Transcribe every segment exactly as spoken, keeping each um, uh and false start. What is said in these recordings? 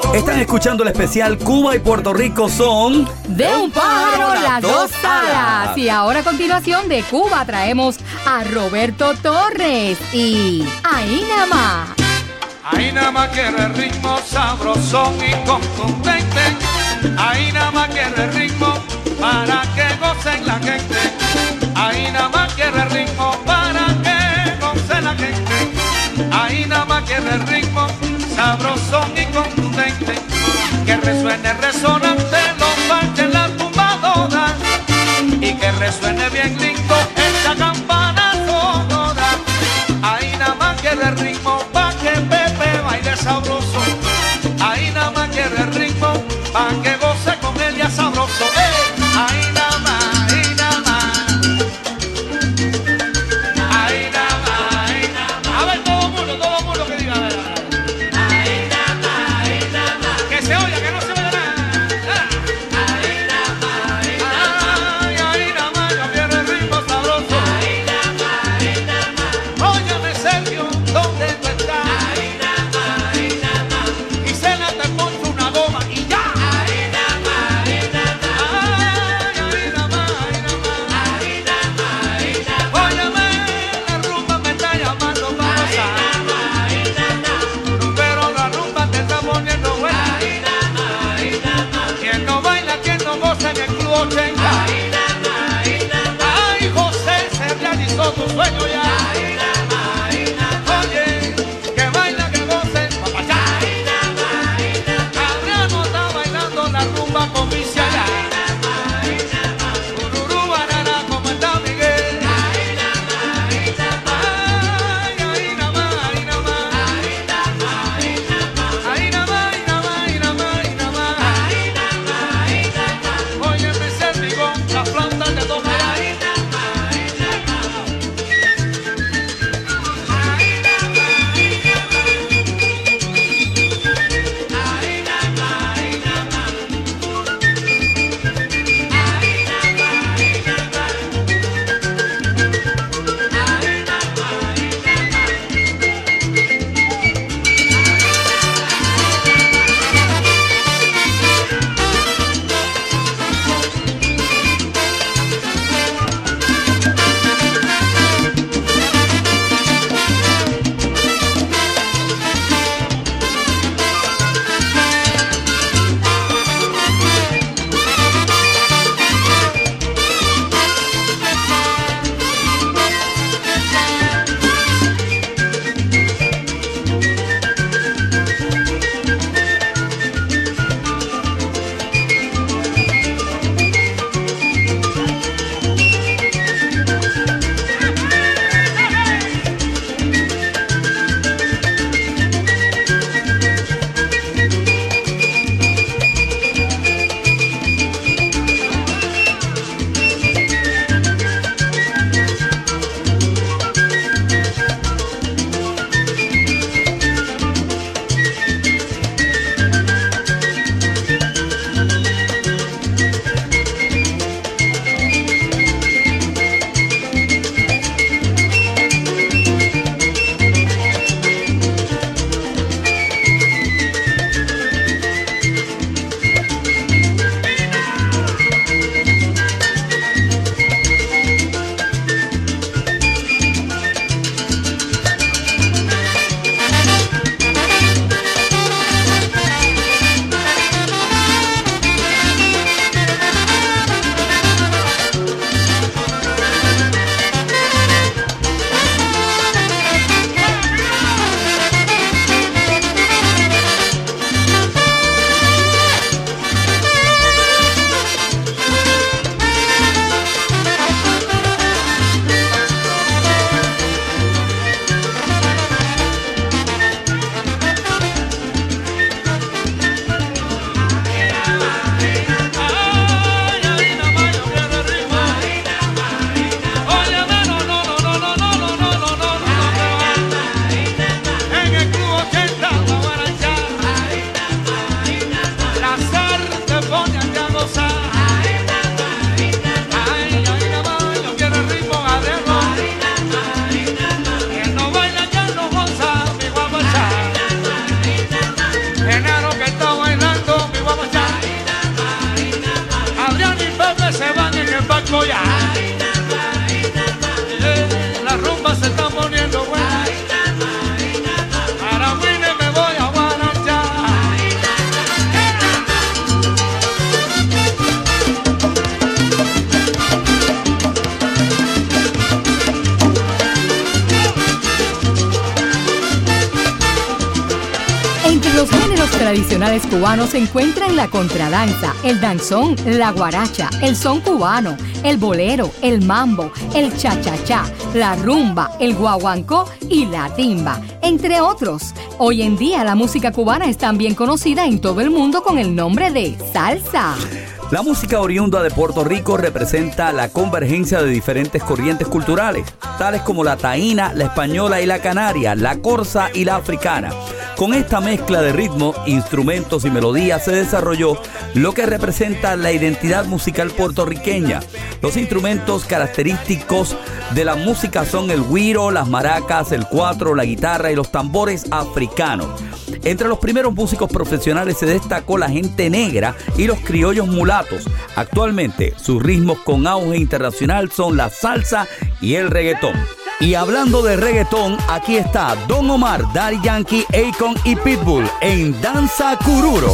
Están escuchando el especial Cuba y Puerto Rico son de un pájaro las dos alas. Y ahora a continuación de Cuba traemos a Roberto Torres y Ahí nada más. Ahí nada más quiere el ritmo sabrosón y contundente. Ahí nada más quiere el ritmo para que gocen la gente. Ahí nada más quiere el ritmo para que goce la gente. Ahí nada más quiere el ritmo sabrosón y contundente. Que resuene resonante los baches, las tumbadoras. Y que resuene bien lindo esa campana sonora. Ahí nada más quiere el ritmo pa' que Pepe baile sabroso. Ahí nada más quiere el ritmo pa' que goce con él ya sabroso. ¡Eh! Ahí nada más, ahí nada más. Ahí nada más, ahí nada más. A ver todo el mundo, todo el mundo que diga. A ver, a ver. Ahí nada más, ahí nada más. Que se oiga, que no se oiga nada. Ahí nada más, ahí nada más. Ay, ahí nada más, ya viene el ritmo sabroso. Ahí nada más, ahí nada más. Óyeme Sergio, ¿dónde tú estás? Ahí nada más, ahí nada más. Entre los géneros tradicionales cubanos se encuentran la contradanza, el danzón, la guaracha, el son cubano, el bolero, el mambo, el cha-cha-cha, la rumba, el guaguancó y la timba, entre otros. Hoy en día la música cubana es también conocida en todo el mundo con el nombre de salsa. La música oriunda de Puerto Rico representa la convergencia de diferentes corrientes culturales, tales como la taína, la española y la canaria, la corsa y la africana. Con esta mezcla de ritmos, instrumentos y melodías se desarrolló lo que representa la identidad musical puertorriqueña. Los instrumentos característicos de la música son el güiro, las maracas, el cuatro, la guitarra y los tambores africanos. Entre los primeros músicos profesionales se destacó la gente negra y los criollos mulatos. Actualmente, sus ritmos con auge internacional son la salsa y el reggaetón. Y hablando de reggaetón, aquí está Don Omar, Daddy Yankee, Akon y Pitbull en Danza Kuduro.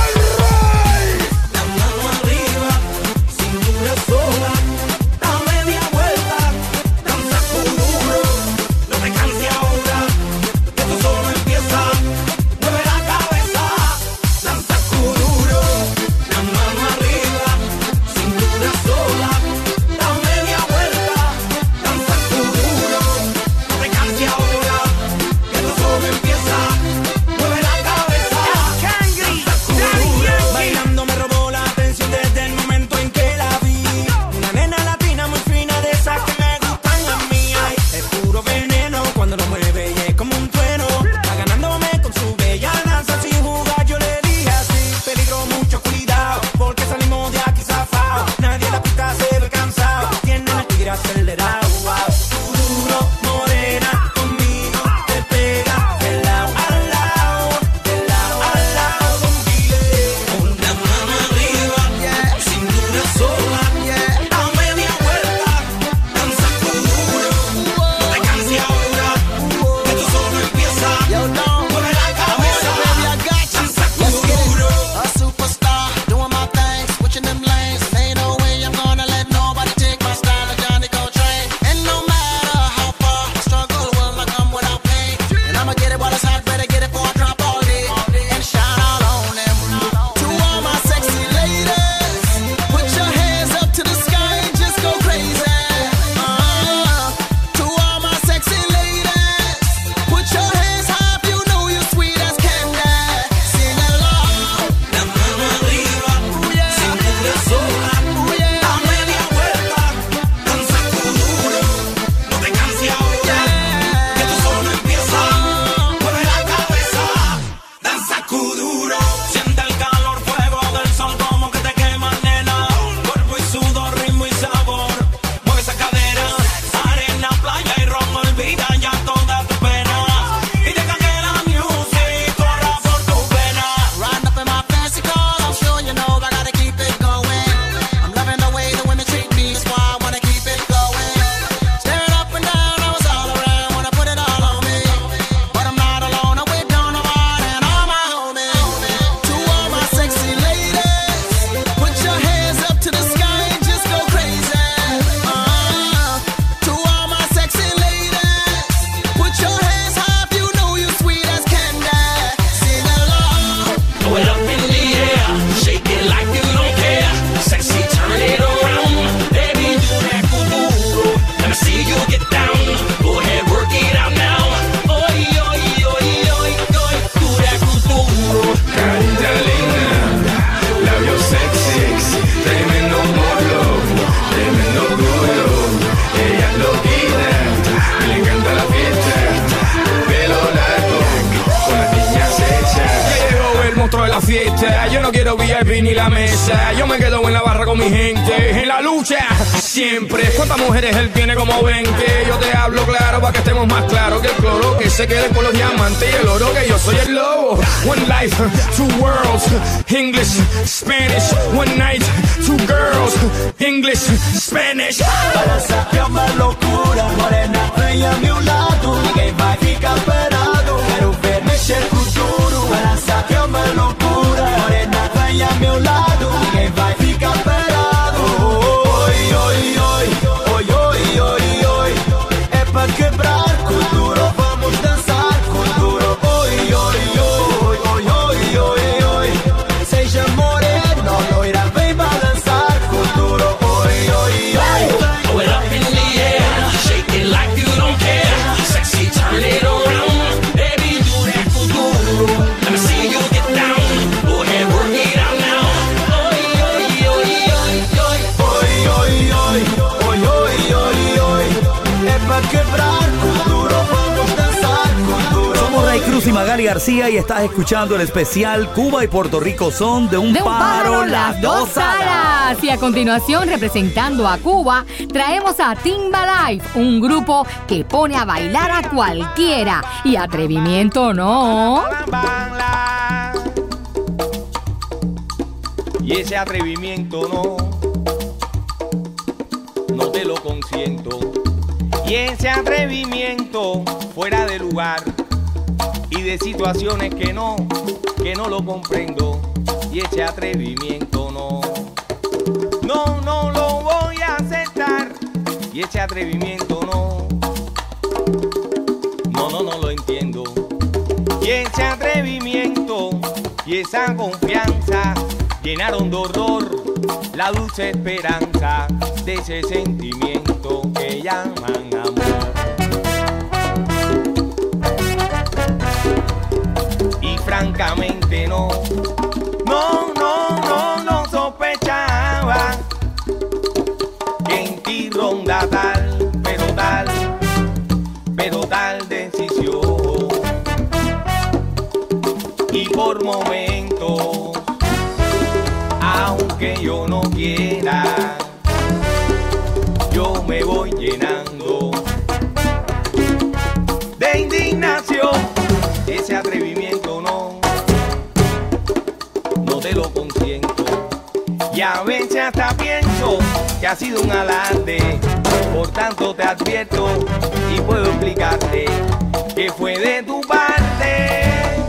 Yo no quiero V I P ni la mesa. Yo me quedo en la barra con mi gente. En la lucha, siempre. ¿Cuántas mujeres él tiene? Como veinte. Yo te hablo claro para que estemos más claros que el cloro. Que se quede con los diamantes y el oro. Que yo soy el lobo. One life, two worlds. English, Spanish. One night, two girls. English, Spanish. Balança é uma loucura. Morena, vem a meu lado. Ninguém vai ficar parado. Quero ver mexer com duro. Balança é uma loucura. Morena, vem a meu lado. Ninguém vai ficar parado. Oi, oi, oi. Oi, oi, oi, oi. É pra quebrar com duro. Vamos dançar com duro. Oi, oi, oi. Oi, soy Magali García y estás escuchando el especial Cuba y Puerto Rico son de un, De un pájaro, pájaro las dos alas. Y a continuación, representando a Cuba, traemos a Timbalife, un grupo que pone a bailar a cualquiera. Y atrevimiento no. Y ese atrevimiento no, no te lo consiento. Y ese atrevimiento fuera de lugar y de situaciones que no, que no lo comprendo. Y ese atrevimiento no, no, no lo voy a aceptar. Y ese atrevimiento no, no, no, no lo entiendo. Y ese atrevimiento y esa confianza llenaron de horror la dulce esperanza de ese sentimiento que llaman amor. Y francamente no, no, no, no, no sospechaba que en ti ronda tal, pero tal, pero tal decisión. Y por momentos, aunque yo no quiera, yo me voy llenando de indignación. Ese atrevimiento no, no te lo consiento. Y a veces hasta pienso que ha sido un alarde. Por tanto te advierto y puedo explicarte que fue de tu parte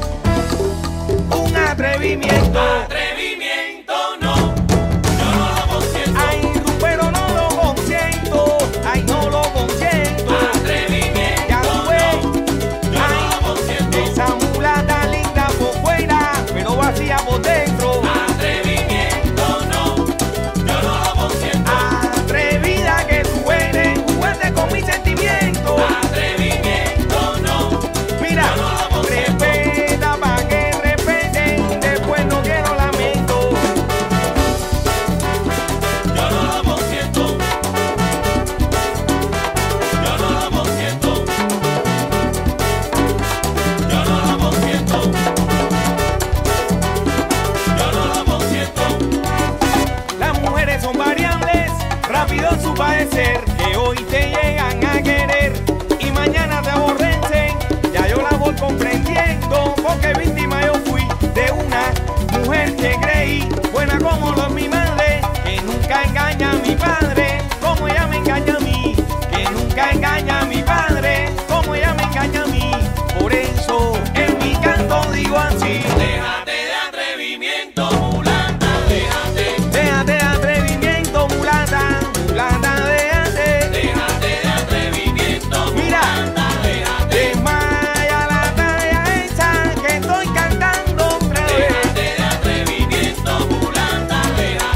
un atrevimiento. Atrevimiento no, yo no lo consiento. Ay, pero no lo consiento. Ay, no lo consiento. Atrevimiento Ya tú ves. no, yo no lo consiento. Esa mulata linda por fuera, pero vacía por dentro. Atrevimiento no, yo no lo consiento. Atrevida que tú eres, jugaste con mis sentimientos. Atrevimiento no, Mira, yo no lo consiento. respeta pa' que respeten, después no quiero lamento. Yo no lo consiento. Yo no lo consiento. Yo no lo consiento. Yo no lo consiento. Las mujeres son variables, rápido en su padecer, que hoy te llegan a querer y mañana te aborrecen. Ya yo la voy comprendiendo, porque víctima yo fui de una mujer que creí buena como lo es mi madre, que nunca engaña a mi padre, como ella me engaña a mí, que nunca engaña a mi padre, como ella me engaña a mí. Por eso en mi canto digo así: Déjate de atrevimiento, mulata, déjate. déjate de atrevimiento, mulata, mulata, déjate. Déjate de atrevimiento, Mira, mulata, déjate. desmaya la talla esa que estoy cantando otra vez. Déjate de atrevimiento, mulata, déjate.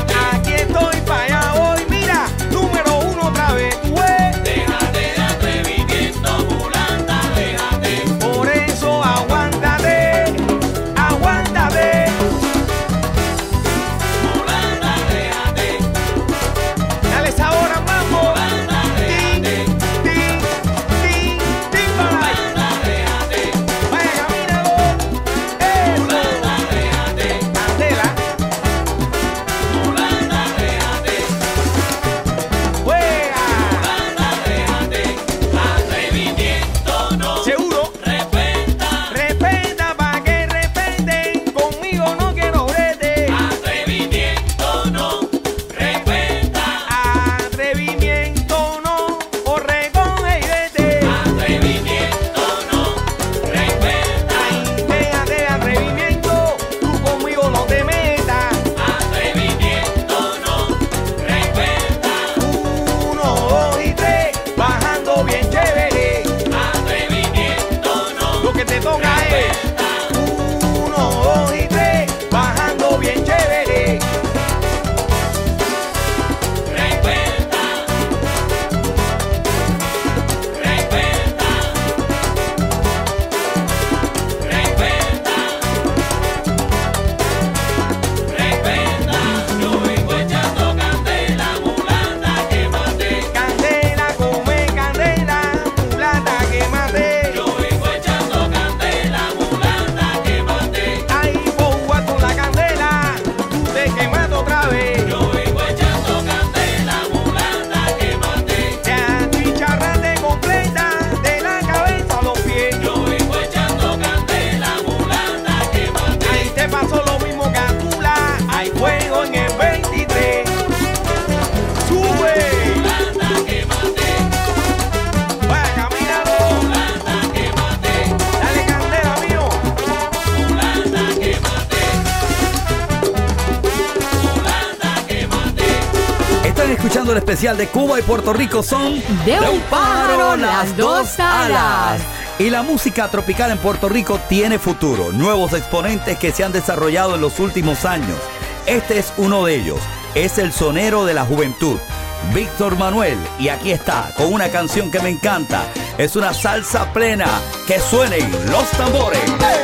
título especial de Cuba y Puerto Rico son De un pájaro las dos alas. Y la música tropical en Puerto Rico tiene futuro. Nuevos exponentes que se han desarrollado en los últimos años. Este es uno de ellos. Es el sonero de la juventud, Víctor Manuel. Y aquí está, con una canción que me encanta. Es una salsa plena. Que suenen los tambores.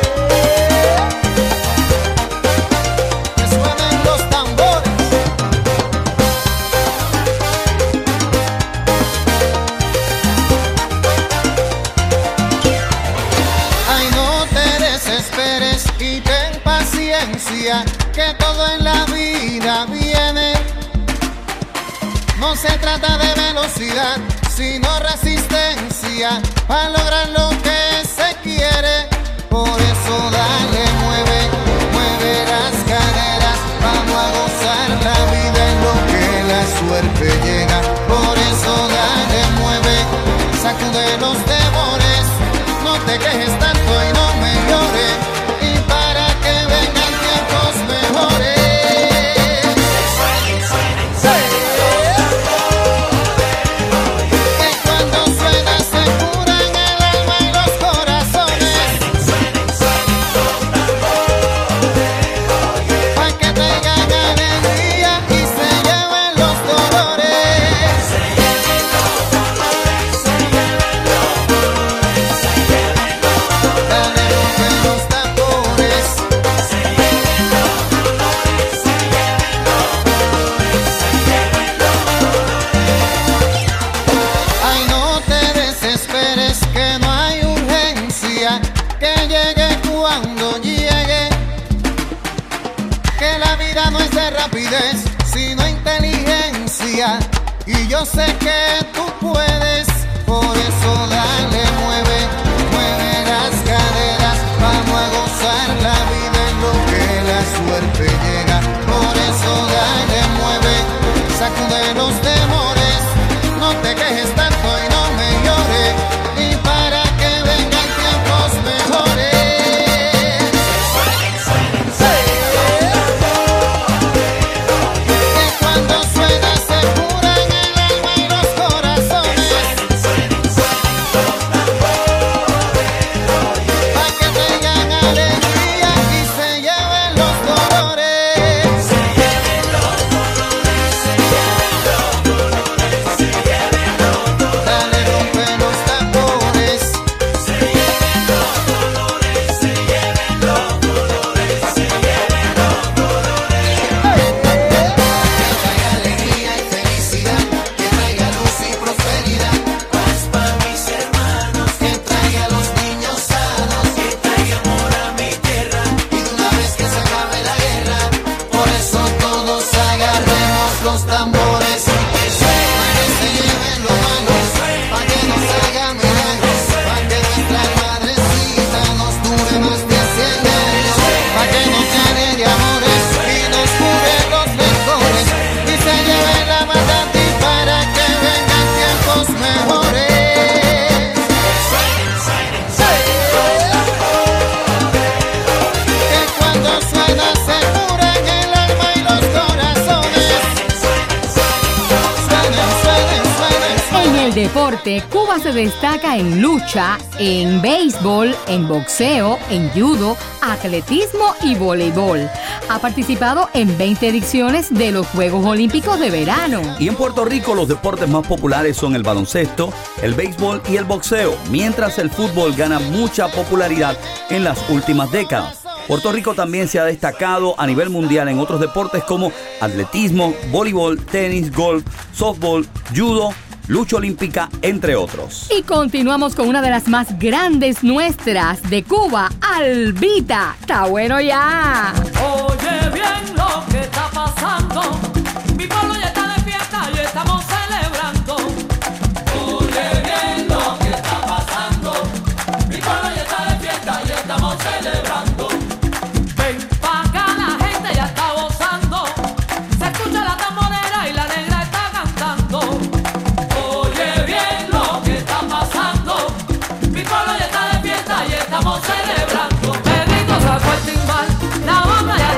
Que todo en la vida viene. No se trata de velocidad, sino resistencia para lograr lo que se quiere. Por eso dale, mueve, mueve las caderas. Vamos a gozar la vida en lo que la suerte llega. Por eso dale, mueve, sacude los temores. No te quejes tanto y no me llores. Sino inteligencia, y yo sé que tú puedes. Por eso dale, mueve, mueve las caderas. Vamos a gozar la vida en lo que la suerte llega. Por eso dale, mueve, sacude los temores. No te quejes tanto y no me llores. Y para que vengan tiempos mejores. Deporte, Cuba se destaca en lucha, en béisbol, en boxeo, en judo, atletismo y voleibol. Ha participado en veinte ediciones de los Juegos Olímpicos de Verano. Y en Puerto Rico los deportes más populares son el baloncesto, el béisbol y el boxeo, mientras el fútbol gana mucha popularidad en las últimas décadas. Puerto Rico también se ha destacado a nivel mundial en otros deportes como atletismo, voleibol, tenis, golf, softball, judo, lucha olímpica, entre otros. Y continuamos con una de las más grandes nuestras de Cuba, Albita. ¡Está bueno ya! Oye bien lo que está pasando. Mi pueblo ya está de fiesta y estamos celebrando. Oye bien lo que está pasando. Mi pueblo ya está de fiesta y estamos celebrando. Ven pa' acá, la gente ya está gozando. Se escucha la tamborera y la negra está cantando. Oye bien lo que está pasando. Mi pueblo ya está de fiesta y estamos celebrando. Pedrito sacó el timbal, la banda ya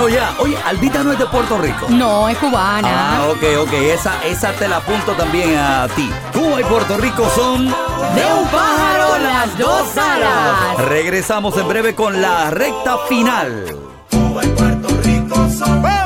claro ya. Oye, Albita no es de Puerto Rico. No, es cubana. Ah, ok, ok. Esa, esa te la apunto también a ti. Cuba y Puerto Rico son De un pájaro las dos alas. Regresamos en breve con la recta final. Cuba y Puerto Rico son